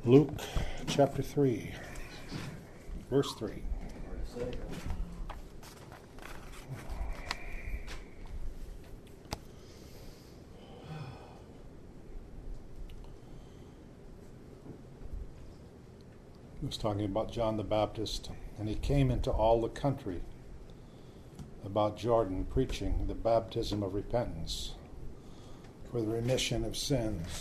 Luke chapter 3, verse 3. He was talking about John the Baptist, and he came into all the country about Jordan, preaching the baptism of repentance for the remission of sins.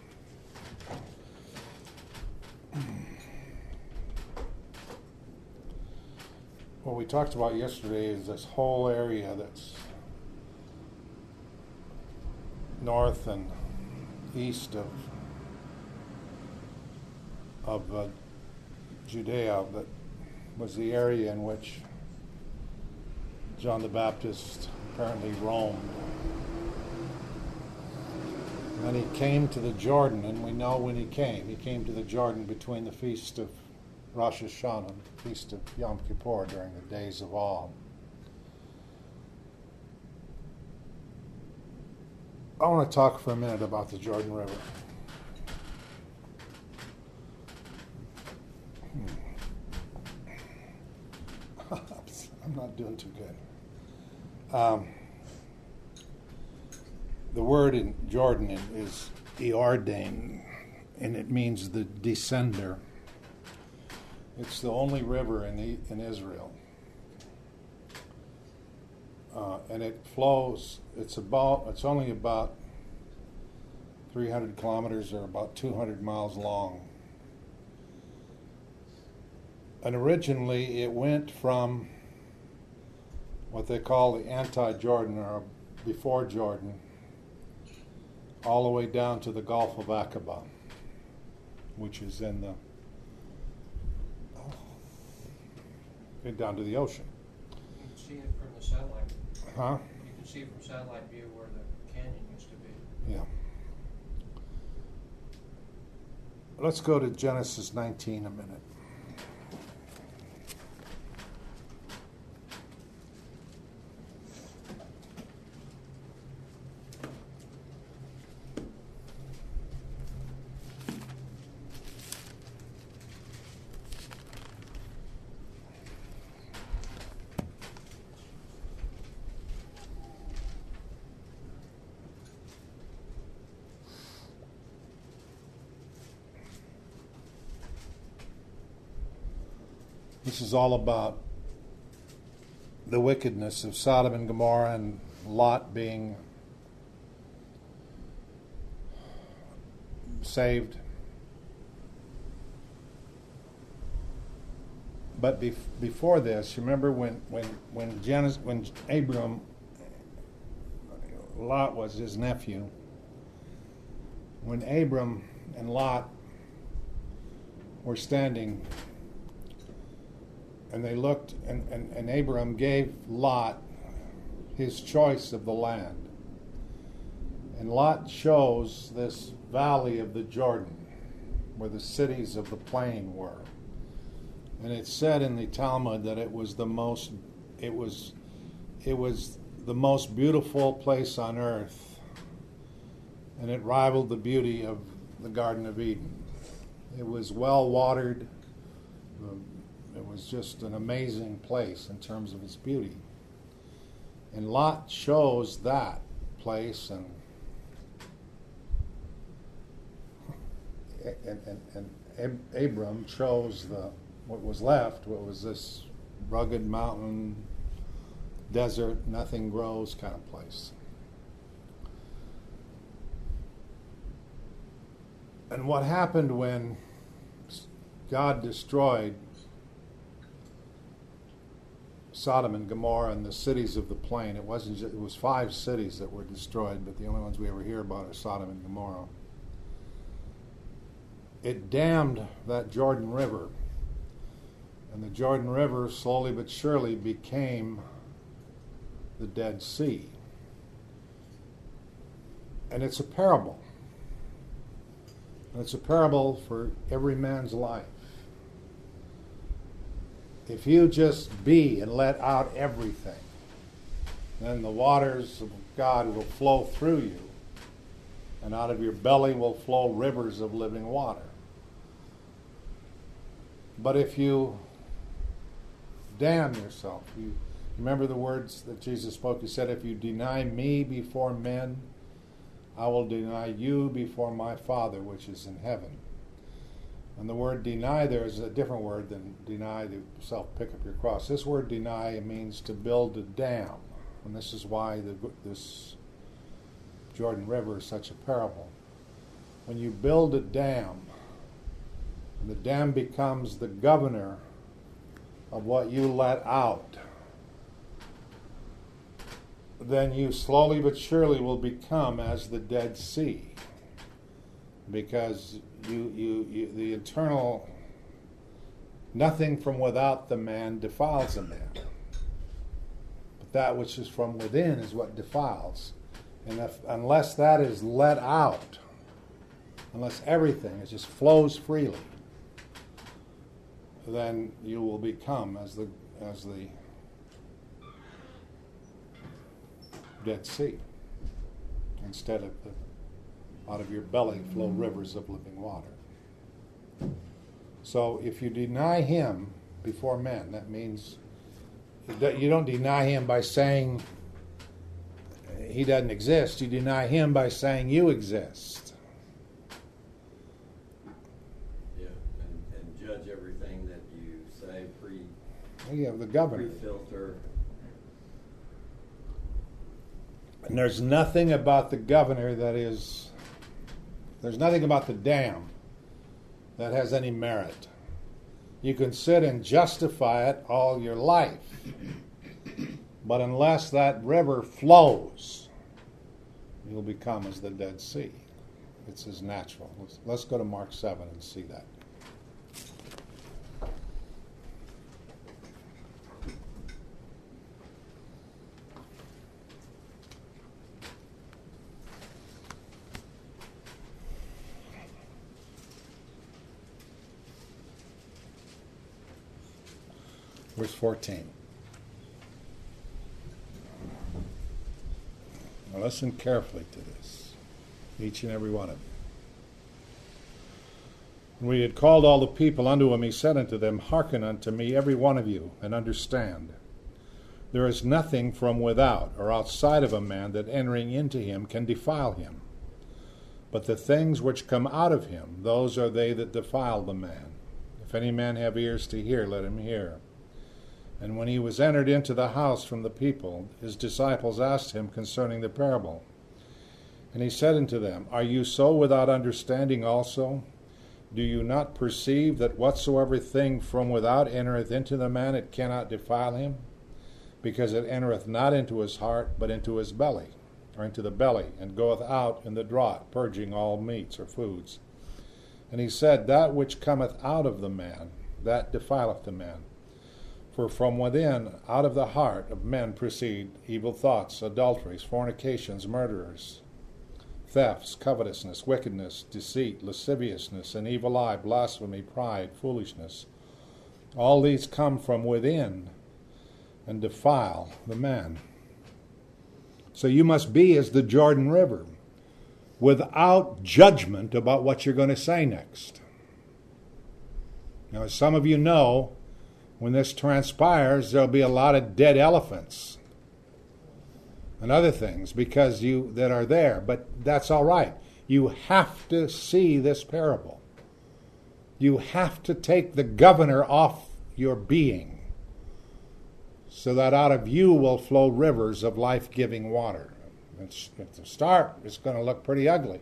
What we talked about yesterday is this whole area that's north and east of Judea, that was the area in which John the Baptist apparently roamed. And then he came to the Jordan, and we know when he came. He came to the Jordan between the feast of Rosh Hashanah and the feast of Yom Kippur during the days of awe. I want to talk for a minute about the Jordan River. I'm not doing too good. The word in Jordan is Eordain, and it means the descender. It's the only river in Israel, and it flows. It's only about 300 kilometers, or about 200 miles long. And originally, it went from what they call the anti-Jordan, or before Jordan, all the way down to the Gulf of Aqaba, which is in the down to the ocean. You can see it from the satellite. Huh? You can see it from satellite view where the canyon used to be. Yeah. Let's go to Genesis 19 a minute. This is all about the wickedness of Sodom and Gomorrah and Lot being saved. But before this, you remember when Abram, Lot was his nephew, when Abram and Lot were standing, and they looked, and Abram gave Lot his choice of the land. And Lot chose this valley of the Jordan, where the cities of the plain were. And it said in the Talmud that it was the most beautiful place on earth, and it rivaled the beauty of the Garden of Eden. It was well watered. It was just an amazing place in terms of its beauty. And Lot chose that place, and Abram chose what was left, what was this rugged mountain, desert, nothing grows kind of place. And what happened when God destroyed Sodom and Gomorrah and the cities of the plain? It was 5 cities that were destroyed, but the only ones we ever hear about are Sodom and Gomorrah. It dammed that Jordan River, and the Jordan River slowly but surely became the Dead Sea. And it's a parable. And it's a parable for every man's life. If you just be and let out everything, then the waters of God will flow through you, and out of your belly will flow rivers of living water. But if you damn yourself, you remember the words that Jesus spoke. He said, if you deny me before men, I will deny you before my Father which is in heaven. And the word deny there is a different word than deny to self pick up your cross. This word deny means to build a dam. And this is why this Jordan River is such a parable. When you build a dam, and the dam becomes the governor of what you let out, then you slowly but surely will become as the Dead Sea. Because the internal, nothing from without the man defiles a man. But that which is from within is what defiles. And unless that is let out, unless everything just flows freely, then you will become as the Dead Sea. Instead of out of your belly flow rivers of living water. So if you deny him before men, that means you don't deny him by saying he doesn't exist. You deny him by saying you exist. Yeah, and judge everything that you say The governor. pre-filter. And there's nothing about the governor there's nothing about the dam that has any merit. You can sit and justify it all your life. But unless that river flows, you'll become as the Dead Sea. It's as natural. Let's go to Mark 7 and see that. Verse 14. Now listen carefully to this, each and every one of you. When we had called all the people unto him, he said unto them, Hearken unto me, every one of you, and understand. There is nothing from without or outside of a man that entering into him can defile him. But the things which come out of him, those are they that defile the man. If any man have ears to hear, let him hear. And when he was entered into the house from the people, his disciples asked him concerning the parable. And he said unto them, Are you so without understanding also? Do you not perceive that whatsoever thing from without entereth into the man, it cannot defile him? Because it entereth not into his heart, but into his belly, or into the belly, and goeth out in the draught, purging all meats or foods. And he said, That which cometh out of the man, that defileth the man. For from within, out of the heart of men proceed evil thoughts, adulteries, fornications, murderers, thefts, covetousness, wickedness, deceit, lasciviousness, an evil eye, blasphemy, pride, foolishness. All these come from within and defile the man. So you must be as the Jordan River, without judgment about what you're going to say next. Now, as some of you know, when this transpires, there'll be a lot of dead elephants and other things that are there. But that's all right. You have to see this parable. You have to take the governor off your being so that out of you will flow rivers of life-giving water. At the start, it's going to look pretty ugly.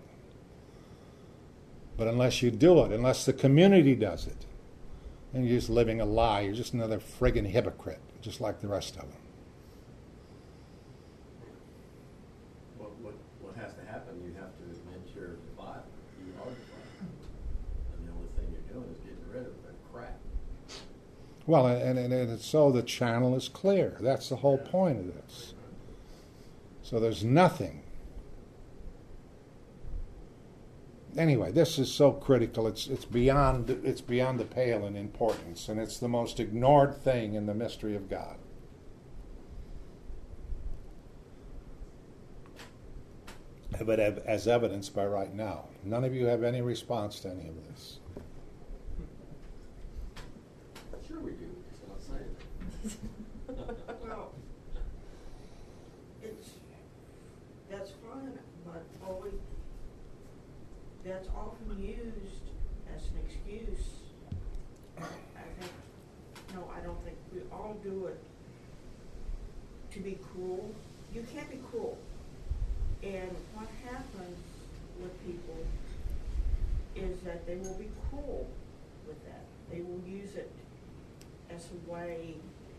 But unless you do it, unless the community does it, and you're just living a lie. You're just another friggin' hypocrite, just like the rest of them. What has to happen? You have to admit you're defiled. You are defiled. And the only thing you're doing is getting rid of that crap. Well, and so the channel is clear. That's the whole point of this. So there's nothing. Anyway, this is so critical. It's beyond the pale in importance, and it's the most ignored thing in the mystery of God. But as evidenced by right now, none of you have any response to any of this. Well, that's fine, but always, that's often used as an excuse. I don't think we all do it to be cruel. You can't be cruel. And what happens with people is that they will be cruel with that. They will use it as a way.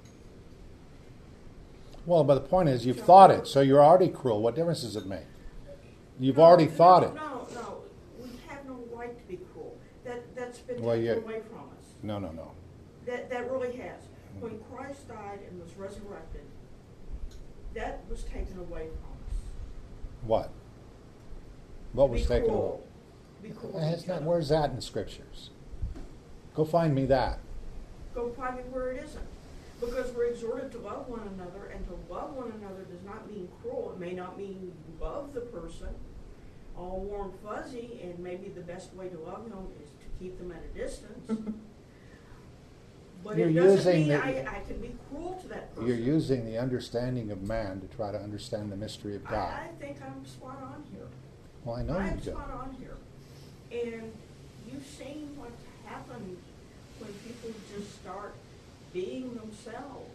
Well, but the point is, you've thought it, so you're already cruel. What difference does it make? You've already thought it. No, we have no right to be cruel. That's been Well, taken away from us. No. That really has. When Christ died and was resurrected, that was taken away from us. What? What was Be taken away? cruel. Be cruel to That's each not, other. where's that in the scriptures? Go find me that. Go find me where it isn't. Because we're exhorted to love one another, and to love one another does not mean cruel. It may not mean you love the person all warm fuzzy, and maybe the best way to love them is to keep them at a distance. But You're it doesn't using mean the- I can be cruel to that person. You're using the understanding of man to try to understand the mystery of God. I think I'm spot on here. Well, I know you I'm do. spot on here. And you've seen what happens when people just start being themselves.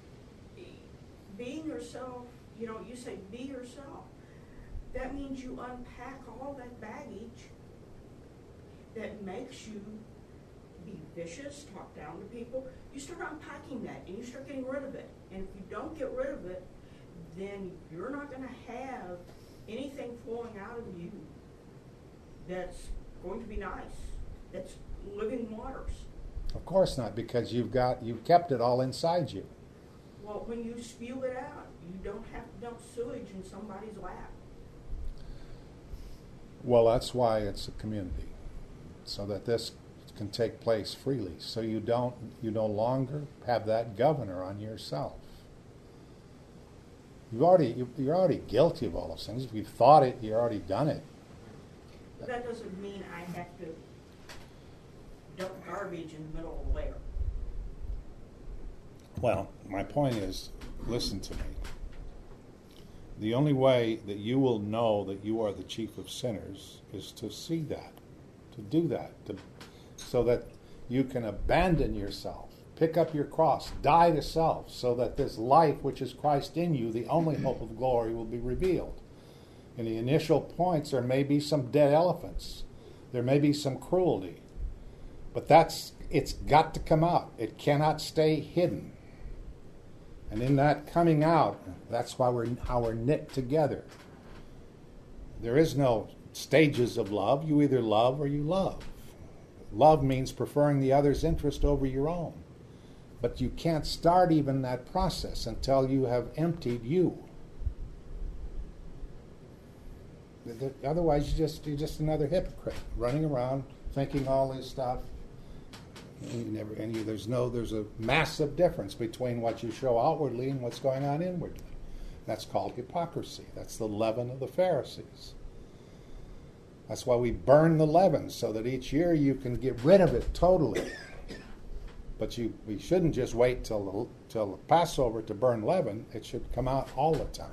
Being yourself, you say be yourself. That means you unpack all that baggage that makes you be vicious, talk down to people. You start unpacking that and you start getting rid of it. And if you don't get rid of it, then you're not going to have anything flowing out of you that's going to be nice, that's living waters. Of course not, because you've kept it all inside you. Well, when you spew it out, you don't have to dump sewage in somebody's lap. Well, that's why it's a community, so that this can take place freely. So you no longer have that governor on yourself. You're already guilty of all those things. If you've thought it, you've already done it. But that doesn't mean I have to dump garbage in the middle of the lair. Well, my point is, listen to me. The only way that you will know that you are the chief of sinners is to see that, to do that, so that you can abandon yourself, pick up your cross, die to self, so that this life which is Christ in you, the only hope of glory, will be revealed. In the initial points, there may be some dead elephants. There may be some cruelty. But it's got to come out. It cannot stay hidden. And in that coming out, that's how we're knit together. There is no stages of love. You either love or you love. Love means preferring the other's interest over your own. But you can't start even that process until you have emptied you. Otherwise, you're just another hypocrite running around thinking all this stuff. There's a massive difference between what you show outwardly and what's going on inwardly. That's called hypocrisy. That's the leaven of the Pharisees. That's why we burn the leaven, so that each year you can get rid of it totally. But we shouldn't just wait till the Passover to burn leaven. It should come out all the time.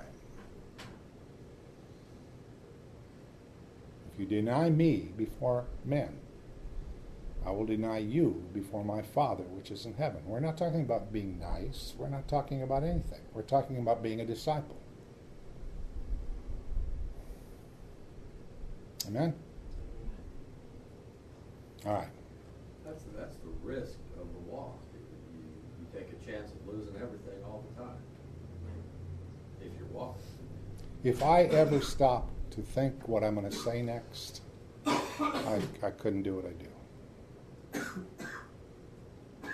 If you deny me before men, I will deny you before my Father which is in heaven. We're not talking about being nice. We're not talking about anything. We're talking about being a disciple. Amen? All right. That's the risk of the walk. You take a chance of losing everything all the time if you're walking. If I ever stop to think what I'm going to say next, I couldn't do what I do. I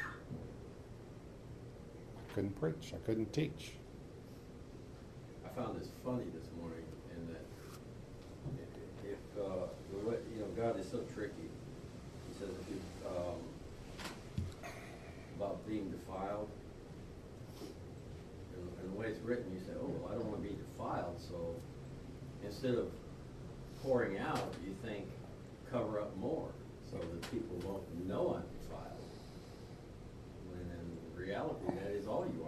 couldn't preach. I couldn't teach. I found this funny this morning, in that if the way, God is so tricky. He says if you about being defiled, and the way it's written, you say, "Oh, I don't want to be defiled," so instead of pouring out, you think cover up more, so that people won't know I'm defiled. When in reality, that is all you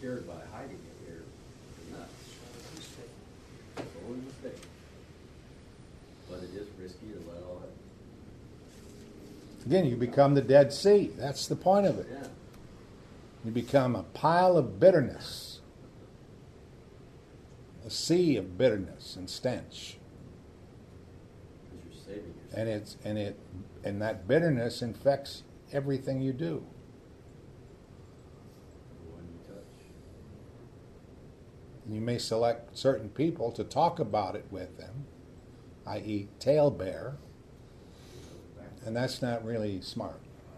secured by hiding it here is nuts. Totally mistake. But it is risky to let all that. Again, you become the Dead Sea. That's the point of it. Yeah. You become a pile of bitterness, a sea of bitterness and stench, Because you're saving yourself. and that bitterness infects everything you do. The one you touch. You may select certain people to talk about it with them, i.e., talebear, and that's not really smart.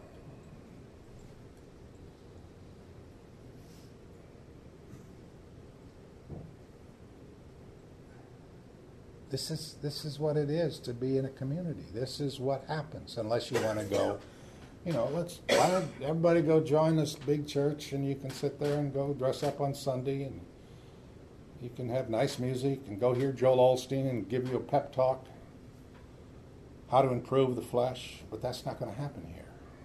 This is what it is to be in a community. This is what happens, unless you want to go, why don't everybody go join this big church, and you can sit there and go dress up on Sunday, and you can have nice music, and go hear Joel Osteen and give you a pep talk, how to improve the flesh, but that's not going to happen here.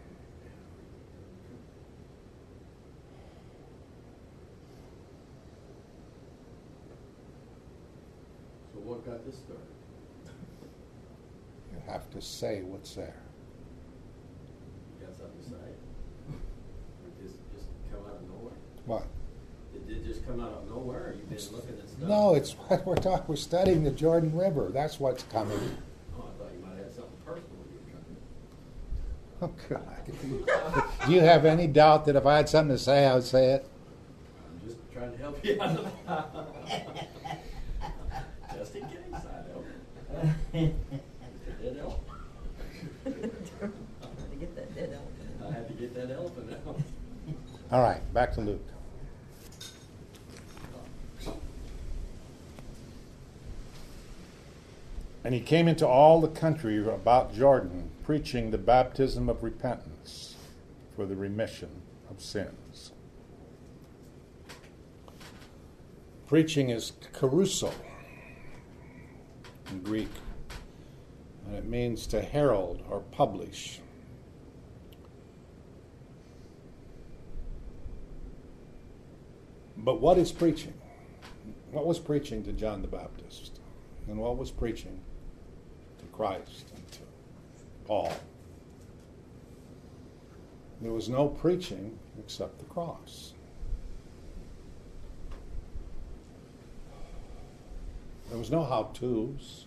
So what got this started? You have to say what's there. You got something to say? Or just come out of nowhere? What? It did just come out of nowhere, or you've been looking at stuff? No, it's what we're talking. We're studying the Jordan River. That's what's coming. Oh, I thought you might have had something personal you were trying to. Oh, God. Do you have any doubt that if I had something to say, I would say it? I'm just trying to help you out. Just in case, I know. It's a dead elephant. To get that dead elephant. I had to get that elephant out. All right, back to Luke. And he came into all the country about Jordan, preaching the baptism of repentance for the remission of sins. Preaching is kerusso in Greek, and it means to herald or publish. But what is preaching? What was preaching to John the Baptist? And what was preaching to Christ and to Paul? There was no preaching except the cross. There was no how-tos.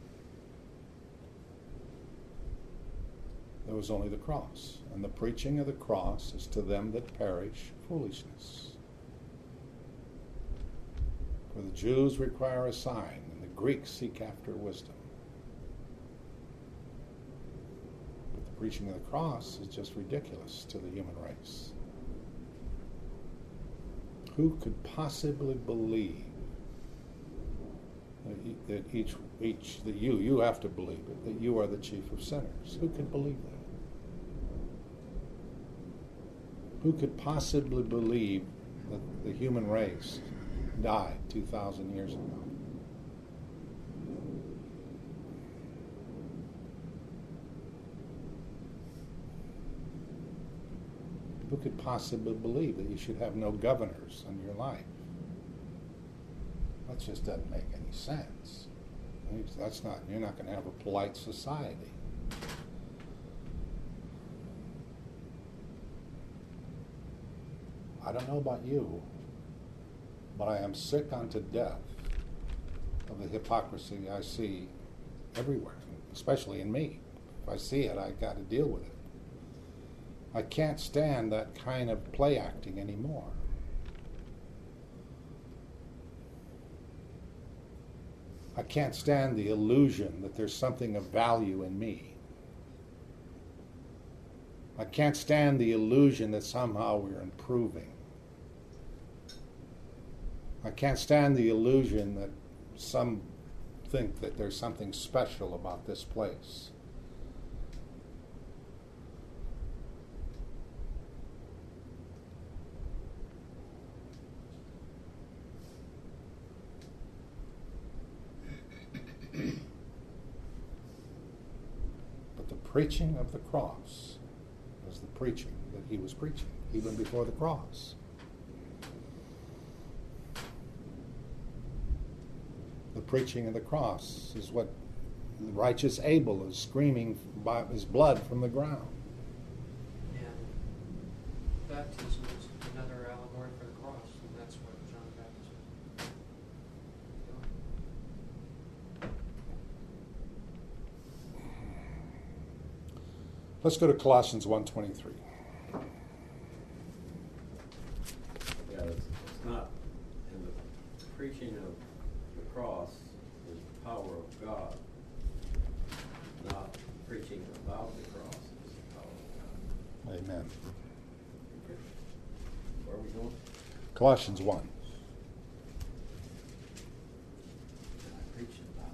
There was only the cross. And the preaching of the cross is to them that perish foolishness. For the Jews require a sign, and the Greeks seek after wisdom. But the preaching of the cross is just ridiculous to the human race. Who could possibly believe that you have to believe it, that you are the chief of sinners? Who could believe that? Who could possibly believe that the human race died 2,000 years ago? Who could possibly believe that you should have no governors in your life? That just doesn't make any sense. You're not going to have a polite society. I don't know about you, but I am sick unto death of the hypocrisy I see everywhere, especially in me. If I see it, I got to deal with it. I can't stand that kind of play acting anymore. I can't stand the illusion that there's something of value in me. I can't stand the illusion that somehow we're improving. I can't stand the illusion that some think that there's something special about this place. But the preaching of the cross was the preaching that he was preaching, even before the cross. preaching of the cross is what the righteous Abel is screaming by his blood from the ground. And baptism is another allegory for the cross, and that's what John the Baptist was doing. Let's go to Colossians 1:23. Yeah, it's not, and the preaching of the cross is the power of God, not preaching about the cross is the power of God. Amen. Okay. Where are we going? Colossians 1. And I preach about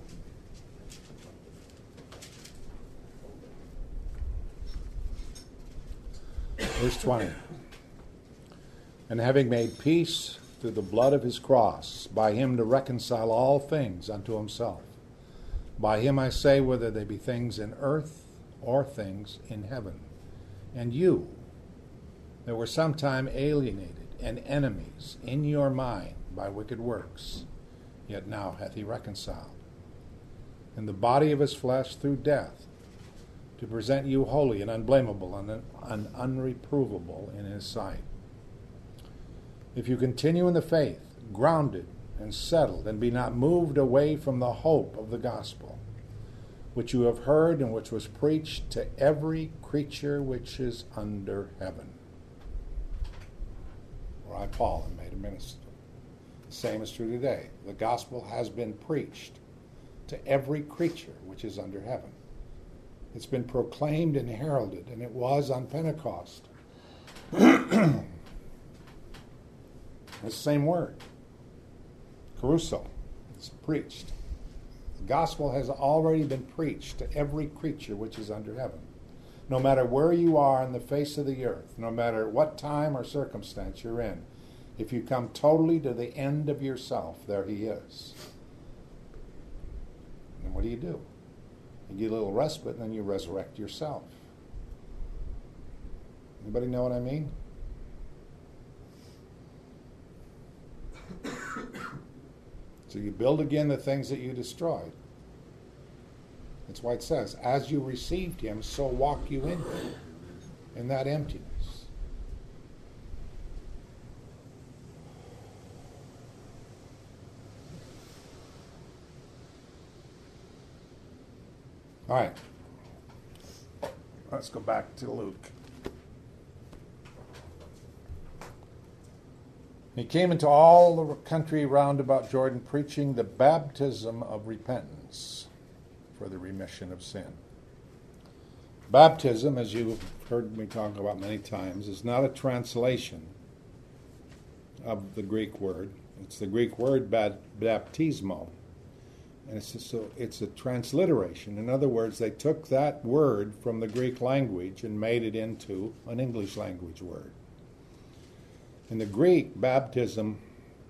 Verse 20. And having made peace through the blood of his cross, by him to reconcile all things unto himself. By him I say, whether they be things in earth or things in heaven. And you, that were sometime alienated and enemies in your mind by wicked works, yet now hath he reconciled in the body of his flesh through death, to present you holy and unblameable and unreprovable in his sight. If you continue in the faith, grounded and settled, and be not moved away from the hope of the gospel, which you have heard and which was preached to every creature which is under heaven. Where I, Paul, am made a minister. The same is true today. The gospel has been preached to every creature which is under heaven. It's been proclaimed and heralded, and it was on Pentecost. The same word. Caruso. It's preached. The gospel has already been preached to every creature which is under heaven. No matter where you are on the face of the earth, no matter what time or circumstance you're in, if you come totally to the end of yourself, there he is. And what do? You get a little respite, and then you resurrect yourself. Anybody know what I mean? So you build again the things that you destroyed. That's why it says, as you received him, so walk you in him, in that emptiness. All right. Let's go back to Luke. He came into all the country round about Jordan, preaching the baptism of repentance for the remission of sin. Baptism, as you've heard me talk about many times, is not a translation of the Greek word. It's the Greek word baptismo. And it's a transliteration. In other words, they took that word from the Greek language and made it into an English language word. In the Greek, baptism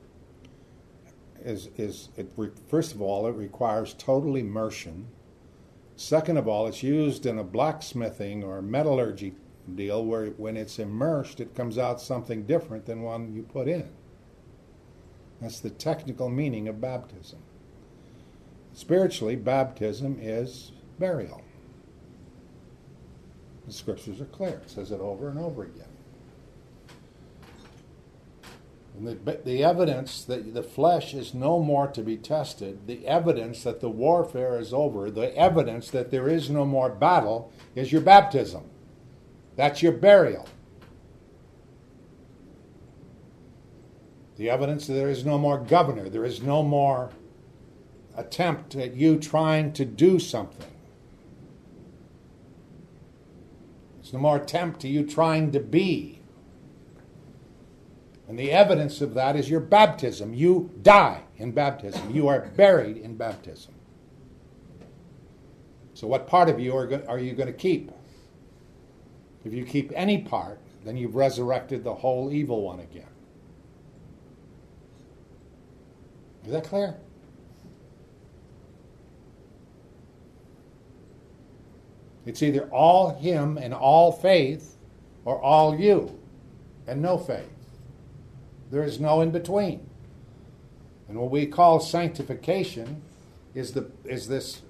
first of all, it requires total immersion. Second of all, it's used in a blacksmithing or metallurgy deal where when it's immersed, it comes out something different than one you put in. That's the technical meaning of baptism. Spiritually, baptism is burial. The scriptures are clear. It says it over and over again. And the evidence that the flesh is no more to be tested, the evidence that the warfare is over, the evidence that there is no more battle is your baptism. That's your burial. The evidence that there is no more governor, there is no more attempt at you trying to do something. There's no more attempt to you trying to be. And the evidence of that is your baptism. You die in baptism. You are buried in baptism. So what part of you are you going to keep? If you keep any part, then you've resurrected the whole evil one again. Is that clear? It's either all him and all faith, or all you and no faith. There is no in between. And what we call sanctification is this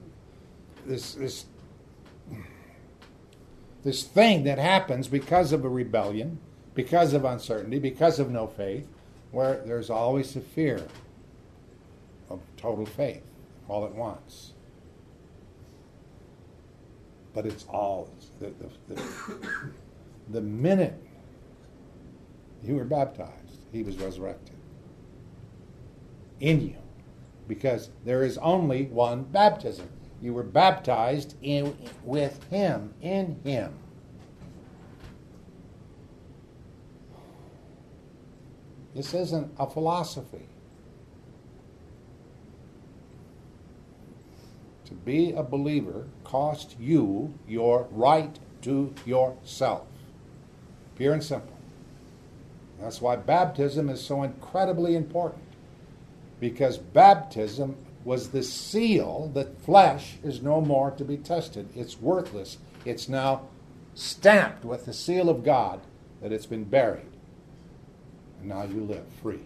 thing that happens because of a rebellion, because of uncertainty, because of no faith, where there's always a fear of total faith all at once. But it's all the minute you were baptized, he was resurrected in you, because there is only one baptism. You were baptized with him, in him. This isn't a philosophy. To be a believer costs you your right to yourself. Pure and simple. That's why baptism is so incredibly important. Because baptism was the seal that flesh is no more to be tested. It's worthless. It's now stamped with the seal of God that it's been buried. And now you live free.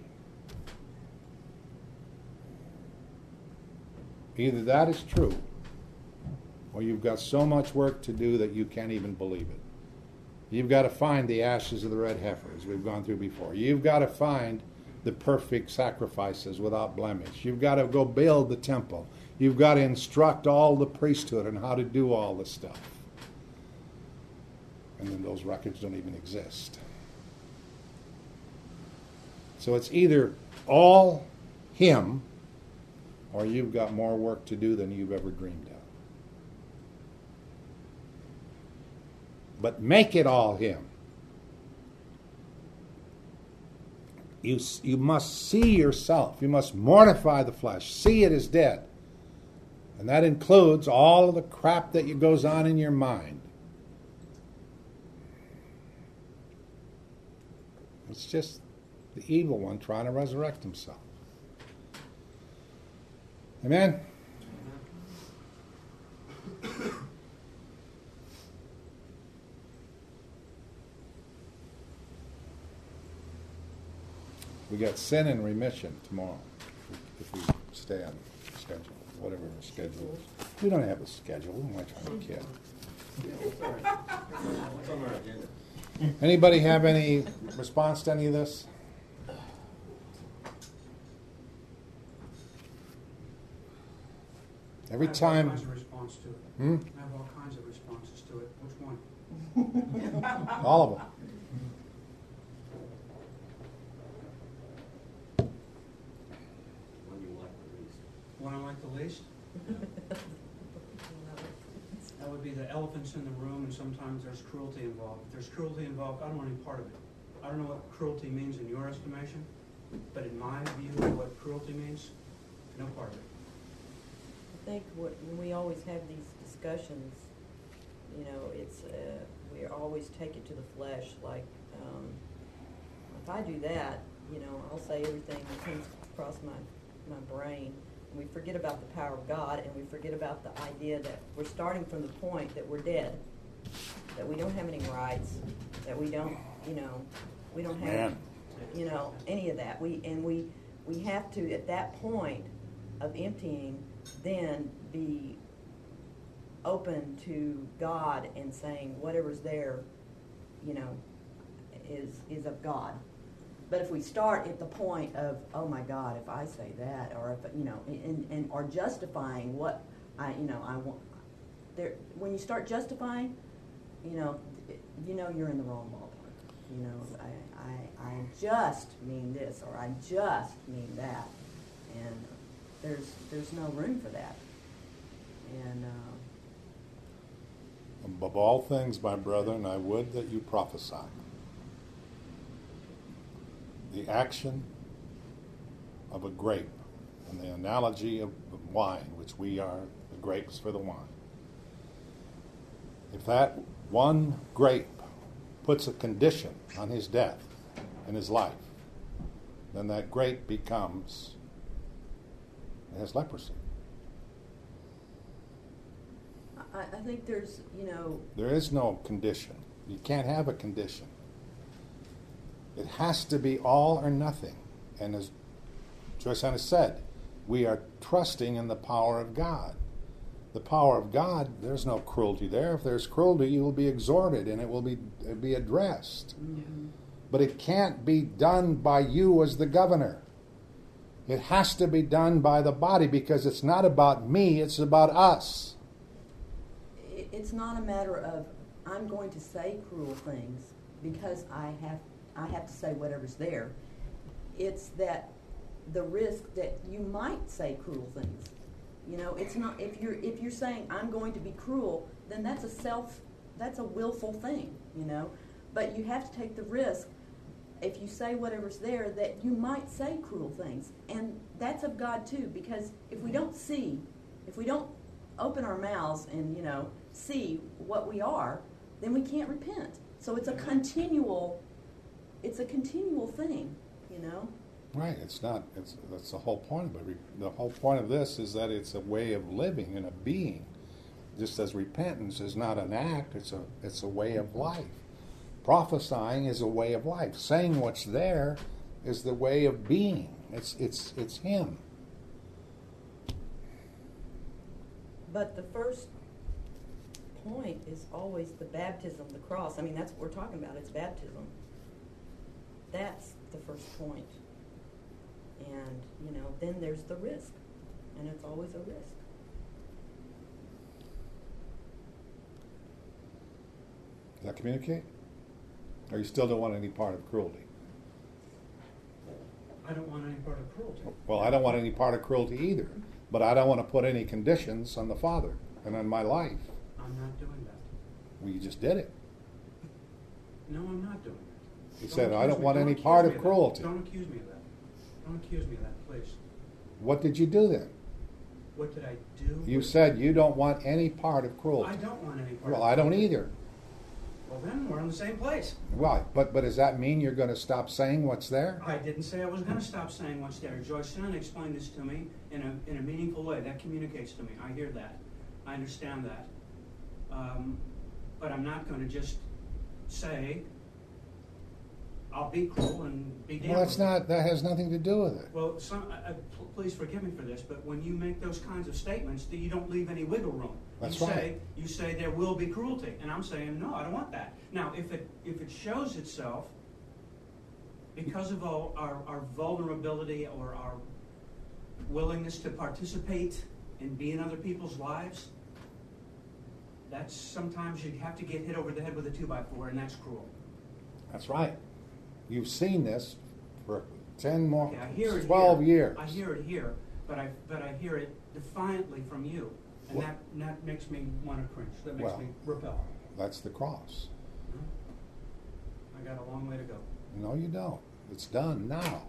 Either that is true, or you've got so much work to do that you can't even believe it. You've got to find the ashes of the red heifers we've gone through before. You've got to find the perfect sacrifices without blemish. You've got to go build the temple. You've got to instruct all the priesthood on how to do all this stuff. And then those records don't even exist. So it's either all him, or you've got more work to do than you've ever dreamed of. But make it all him. You must see yourself. You must mortify the flesh. See it as dead. And that includes all of the crap that goes on in your mind. It's just the evil one trying to resurrect himself. Amen? We got sin and remission tomorrow if we stay on schedule, whatever the schedule is. We don't have a schedule. We might try to kid. What's on our agenda? Anybody have any response to any of this? Every time. I have all kinds of response to it. I have all kinds of responses to it. Which one? All of them. One you like the least? One I like the least? That would be the elephants in the room, and sometimes there's cruelty involved. If there's cruelty involved, I don't want any part of it. I don't know what cruelty means in your estimation, but in my view of what cruelty means, no part of it. I think when we always have these discussions, you know, it's we always take it to the flesh. Like, if I do that, you know, I'll say everything that comes across my brain, and we forget about the power of God, and we forget about the idea that we're starting from the point that we're dead, that we don't have any rights, that we don't, you know, we don't have, you know, any of that. We have to, at that point of emptying, then be open to God and saying whatever's there, you know, is of God. But if we start at the point of, oh my God, if I say that, or if, you know, and or justifying what I want, there, when you start justifying, you know you're in the wrong ballpark. You know, I just mean this, or I just mean that, and there's no room for that. And Above all things, my brethren, I would that you prophesy. The action of a grape, and the analogy of wine, which we are the grapes for the wine. If that one grape puts a condition on his death and his life, then that grape becomes, it has leprosy. I think there's, you know... There is no condition. You can't have a condition. It has to be all or nothing. And as Joyce Hunter said, we are trusting in the power of God. The power of God, there's no cruelty there. If there's cruelty, you will be exhorted and it will be addressed. Mm-hmm. But it can't be done by you as the governor. It has to be done by the body, because it's not about me, it's about us. It's not a matter of I'm going to say cruel things because I have to say whatever's there. It's that the risk that you might say cruel things. You know, it's not, if you're saying I'm going to be cruel, then that's a willful thing, you know. But you have to take the risk, if you say whatever's there, that you might say cruel things. And that's of God too, because if we don't open our mouths and, you know, see what we are, then we can't repent. So it's a continual thing, you know. Right, that's the whole point of it. The whole point of this is that it's a way of living and a being. Just as repentance is not an act, it's a way of life. Prophesying is a way of life. Saying what's there is the way of being. It's Him. But the first point is always the baptism, the cross. I mean, that's what we're talking about. It's baptism. That's the first point. And, you know, then there's the risk. And it's always a risk. Does that communicate? Or you still don't want any part of cruelty? I don't want any part of cruelty. Well, I don't want any part of cruelty either. But I don't want to put any conditions on the Father and on my life. I'm not doing that. Well, you just did it. No, I'm not doing that. You Don't said, I accuse don't me- want don't any accuse part me of that. cruelty. Don't accuse me of that. Don't accuse me of that, please. What did you do then? What did I do? You said you don't want any part of cruelty. I don't want any part Well, of I don't cruelty. either. Well, then we're in the same place. Well, but does that mean you're going to stop saying what's there? I didn't say I was going to stop saying what's there. Joyce Sun explained this to me in a meaningful way. That communicates to me. I hear that. I understand that. But I'm not going to just say, I'll be cruel and be damned. Well, that's not. That has nothing to do with it. Well, please forgive me for this, but when you make those kinds of statements, you don't leave any wiggle room. That's you right. You say there will be cruelty, and I'm saying no, I don't want that. Now, if it shows itself because of our vulnerability or our willingness to participate and be in other people's lives, that's sometimes you have to get hit over the head with a 2x4, and that's cruel. That's right. You've seen this for 10 more, Okay, I hear it 12 here. years. I hear it here, but I hear it defiantly from you, and Well- that makes me want to cringe. That makes Well- me repel. That's the cross. I got a long way to go. No, you don't. It's done now.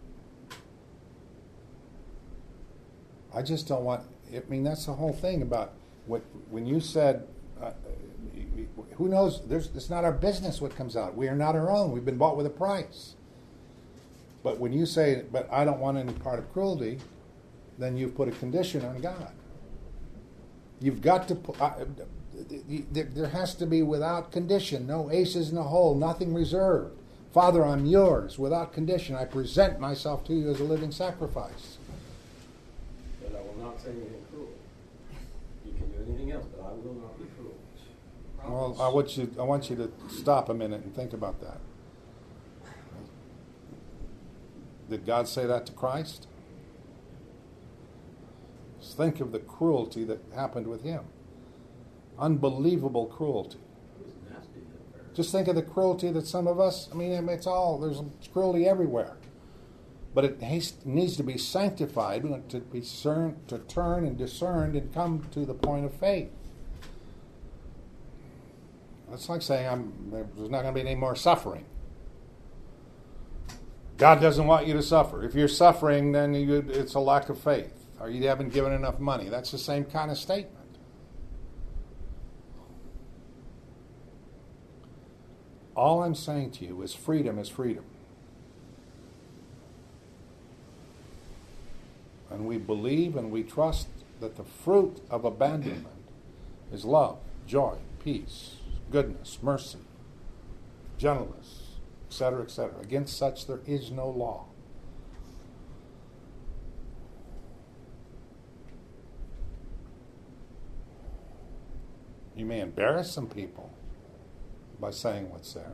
I just don't want. I mean, that's the whole thing about when you said. Who knows? It's not our business what comes out. We are not our own. We've been bought with a price. But when you say, "But I don't want any part of cruelty," then you've put a condition on God. You've got to put. There has to be without condition, no aces in the hole, nothing reserved. Father, I'm yours, without condition. I present myself to you as a living sacrifice. But I will not say anything cruel. You can do anything else, but I will not be cruel. Well, I want you to stop a minute and think about that. Did God say that to Christ? Just think of the cruelty that happened with him. Unbelievable cruelty. It was nasty up there. Just think of the cruelty that some of us, there's cruelty everywhere. But it needs to be sanctified, to turn and discerned and come to the point of faith. It's like saying there's not going to be any more suffering. God doesn't want you to suffer. If you're suffering, then it's a lack of faith, or you haven't given enough money. That's the same kind of statement. All I'm saying to you is freedom is freedom. And we believe and we trust that the fruit of abandonment is love, joy, peace, goodness, mercy, gentleness, etc., etc. Against such there is no law. You may embarrass some people by saying what's there.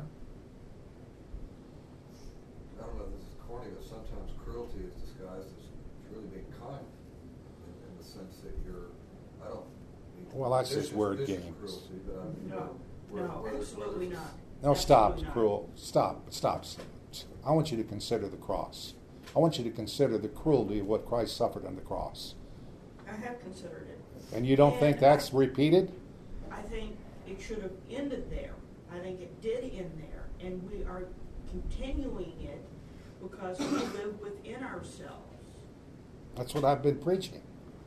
I don't know if this is corny, but sometimes cruelty is disguised as really being kind, in the sense that I don't mean Well, that's just vicious- word vicious games. cruelty, but I mean, No, whether it's absolutely just- not. No, stop, Absolutely not. cruel. Stop. I want you to consider the cross. I want you to consider the cruelty of what Christ suffered on the cross. I have considered it. And you don't think And that's repeated? I think it should have ended there. I think it did end there, and we are continuing it because we live within ourselves. That's what I've been preaching.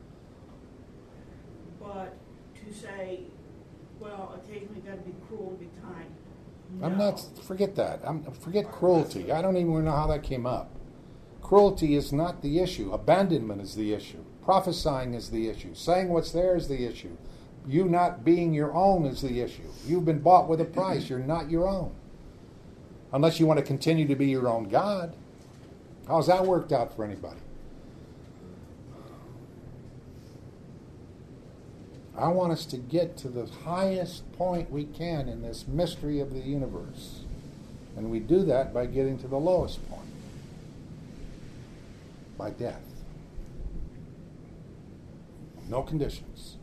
But to say, well, occasionally got to be cruel to be kind. I'm no. not. Forget that. Forget cruelty. I don't even know how that came up. Cruelty is not the issue. Abandonment is the issue. Prophesying is the issue. Saying what's there is the issue. You not being your own is the issue. You've been bought with a price. You're not your own. Unless you want to continue to be your own God. How's that worked out for anybody? I want us to get to the highest point we can in this mystery of the universe. And we do that by getting to the lowest point. By death. No conditions.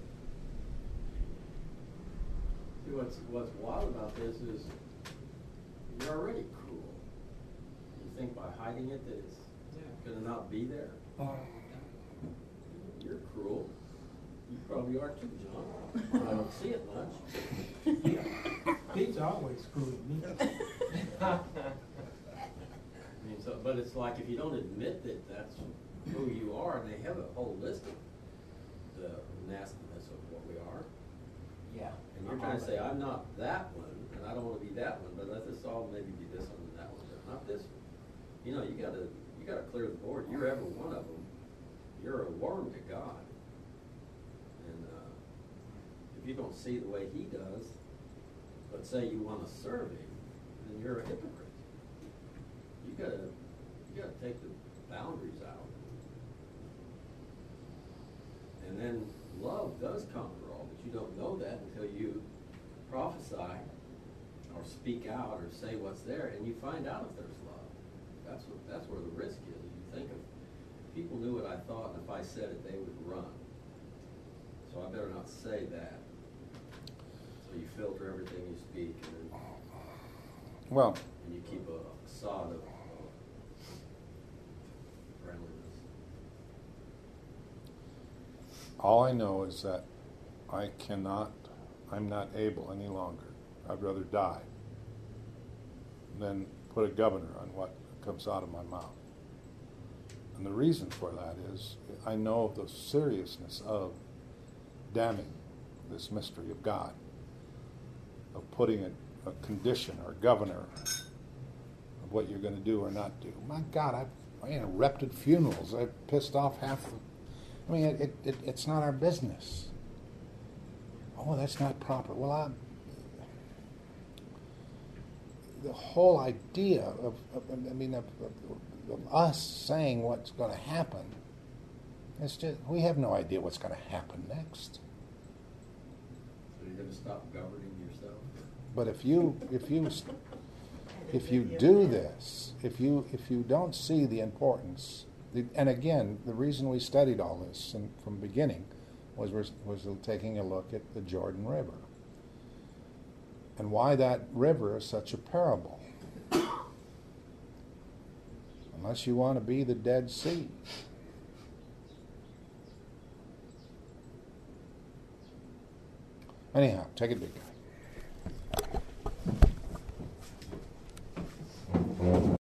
See, what's wild about this is you're already cruel. You think by hiding it that it's going to not be there? You're cruel. You probably are too, John. I don't see it much. Pete's always screwing me. I mean, but it's like if you don't admit that that's who you are, and they have a whole list of the nastiness of what we are. Yeah. And you're trying to say, I'm not that one, and I don't want to be that one, but let this all maybe be this one and that one, but not this one. You know, you gotta clear the board. You're every one of them. You're a worm to God. And if you don't see the way He does, but say you want to serve Him, then you're a hypocrite. You gotta take the boundaries out. And then love does conquer all, but you don't know that until you prophesy or speak out or say what's there, and you find out if there's love. That's where the risk is. You think if people knew what I thought, and if I said it, they would run. So I better not say that. So you filter everything you speak, and you keep a facade of friendliness. All I know is that I'm not able any longer. I'd rather die than put a governor on what comes out of my mouth. And the reason for that is I know the seriousness of damning this mystery of God, of putting a condition or governor of what you're going to do or not do. My God, I interrupted funerals. I pissed off half the... it's not our business. Oh, that's not proper. Well, the whole idea of us saying what's going to happen, it's just, we have no idea what's going to happen next. So you're going to stop governing yourself? But if you do this, if you don't see the importance, and again, the reason we studied all this from the beginning was taking a look at the Jordan River and why that river is such a parable. Unless you want to be the Dead Sea. Anyhow, take it big, guys.